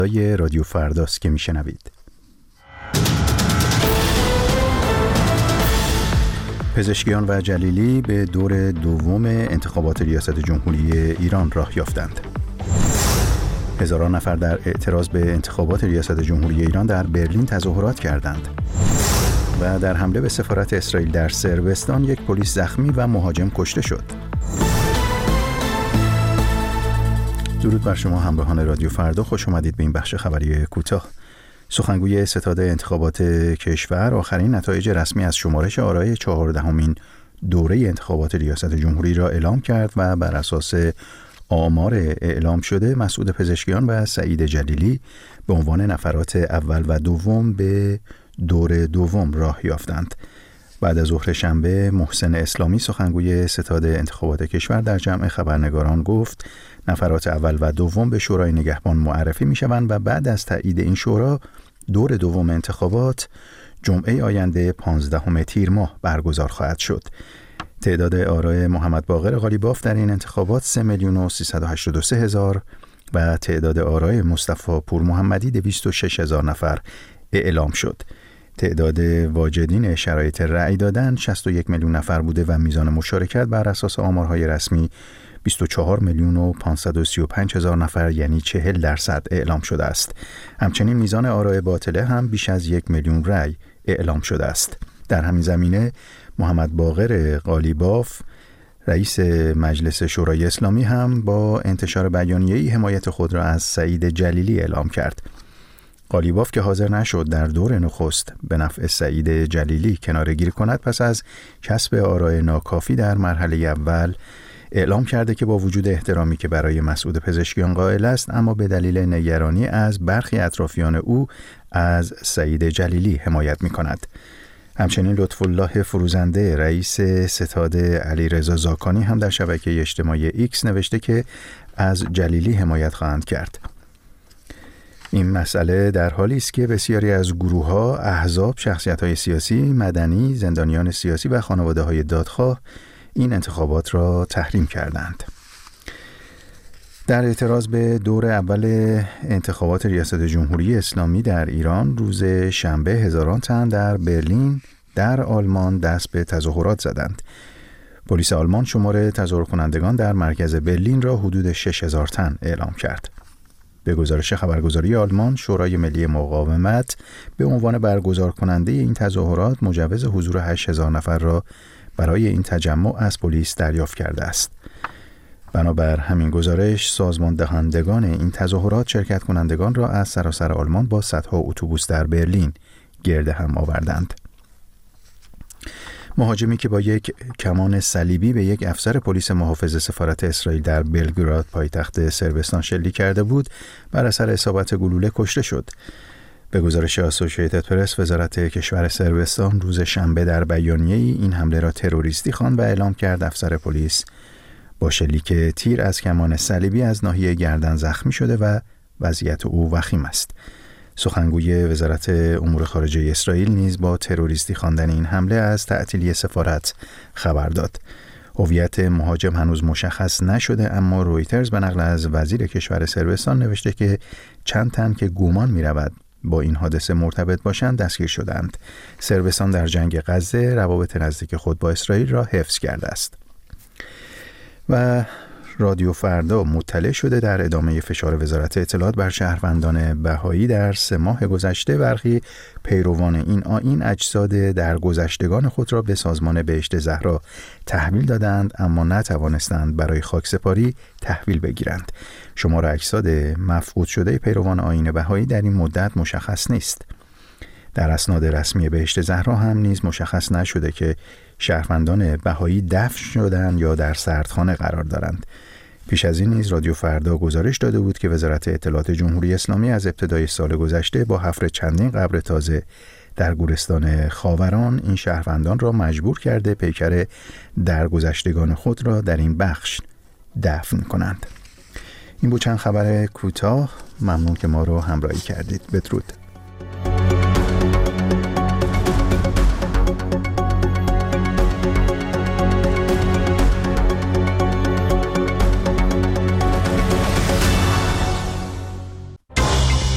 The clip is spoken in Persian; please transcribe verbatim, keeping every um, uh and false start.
رادیو فرداست که میشنوید. پزشکیان و جلیلی به دور دوم انتخابات ریاست جمهوری ایران راه یافتند. هزاران نفر در اعتراض به انتخابات ریاست جمهوری ایران در برلین تظاهرات کردند. و در حمله به سفارت اسرائیل در صربستان یک پلیس زخمی و مهاجم کشته شد. درود بر شما همراهان رادیو فردا، خوش آمدید به این بخش خبری کوتاه. سخنگوی ستاد انتخابات کشور آخرین نتایج رسمی از شمارش آرای چهاردهمین دوره انتخابات ریاست جمهوری را اعلام کرد و بر اساس آمار اعلام شده مسعود پزشکیان و سعید جلیلی به عنوان نفرات اول و دوم به دور دوم راه یافتند. بعد از ظهر شنبه محسن اسلامی سخنگوی ستاد انتخابات کشور در جمع خبرنگاران گفت نفرات اول و دوم به شورای نگهبان معرفی می شوند و بعد از تایید این شورا دور دوم انتخابات جمعه آینده پانزدهم تیر ماه برگزار خواهد شد. تعداد آرای محمد باقر قالیباف در این انتخابات سه میلیون و سیصد و هشتاد و سه هزار و تعداد آرای مصطفی پور محمدی دویست و شش هزار نفر اعلام شد. تعداد واجدین شرایط رأی دادن شصت و یک میلیون نفر بوده و میزان مشارکت بر اساس آمارهای رسمی بیست و چهار میلیون و پانصد و سی و پنج هزار نفر یعنی چهل درصد اعلام شده است. همچنین میزان آرای باطله هم بیش از یک میلیون رأی اعلام شده است. در همین زمینه محمد باقر قالیباف رئیس مجلس شورای اسلامی هم با انتشار بیانیه‌ای حمایت خود را از سعید جلیلی اعلام کرد. قالیباف که حاضر نشد در دور نخست به نفع سعید جلیلی کناره‌گیری کند پس از کسب آرای ناکافی در مرحله اول اعلام کرده که با وجود احترامی که برای مسعود پزشکیان قائل است اما به دلیل نگرانی از برخی اطرافیان او از سعید جلیلی حمایت می‌کند. همچنین لطف‌الله فروزنده رئیس ستاد علیرضا زاکانی هم در شبکه اجتماعی ایکس نوشته که از جلیلی حمایت خواهند کرد. این مسئله در حالی است که بسیاری از گروه‌ها، احزاب، شخصیت‌های سیاسی، مدنی، زندانیان سیاسی و خانواده‌های دادخواه این انتخابات را تحریم کردند. در اعتراض به دور اول انتخابات ریاست جمهوری اسلامی در ایران روز شنبه هزاران تن در برلین در آلمان دست به تظاهرات زدند. پلیس آلمان شمار تظاهر کنندگان در مرکز برلین را حدود شش هزار تن اعلام کرد. به گزارش خبرگزاری آلمان، شورای ملی مقاومت به عنوان برگزار کننده این تظاهرات مجوز حضور هشت هزار نفر را برای این تجمع از پلیس دریافت کرده است. بنابر همین گزارش، سازمان دهندگان این تظاهرات شرکت کنندگان را از سراسر آلمان با صدها اتوبوس در برلین گرد هم آوردند. مهاجمی که با یک کمان صلیبی به یک افسر پلیس محافظ سفارت اسرائیل در بلگراد پایتخت صربستان شلیک کرده بود، بر اثر اصابت گلوله کشته شد. به گزارش اسوسییتد پرس، وزارت کشور صربستان روز شنبه در بیانیه‌ای این حمله را تروریستی خواند و اعلام کرد افسر پلیس با شلیک تیر از کمان صلیبی از ناحیه گردن زخمی شده و وضعیت او وخیم است. سخنگوی وزارت امور خارجه اسرائیل نیز با تروریستی خواندن این حمله از تعطیلی سفارت خبر داد. هویت مهاجم هنوز مشخص نشده، اما رویترز به نقل از وزیر کشور صربستان نوشته که چند تن که گمان می‌رود با این حادثه مرتبط باشند دستگیر شدند. صربستان در جنگ غزه روابط نزدیک خود با اسرائیل را حفظ کرده است. و رادیو فردا مطلع شده در ادامه فشار وزارت اطلاعات بر شهروندان بهایی در سه ماه گذشته برخی پیروان این آیین اجساد درگذشتگان خود را به سازمان بهشت زهرا تحویل دادند اما نتوانستند برای خاکسپاری تحویل بگیرند. شمار اجساد مفقود شده پیروان آیین بهایی در این مدت مشخص نیست. در اسناد رسمی بهشت زهرا هم نیز مشخص نشده که شهروندان بهایی دفن شدند یا در سردخانه قرار دارند. پیش از این نیز رادیو فردا گزارش داده بود که وزارت اطلاعات جمهوری اسلامی از ابتدای سال گذشته با حفر چندین قبر تازه در گورستان خاوران این شهروندان را مجبور کرده پیکر درگذشتگان خود را در این بخش دفن کنند. این بود چند خبر کوتاه. ممنون که ما رو همراهی کردید. بدرود.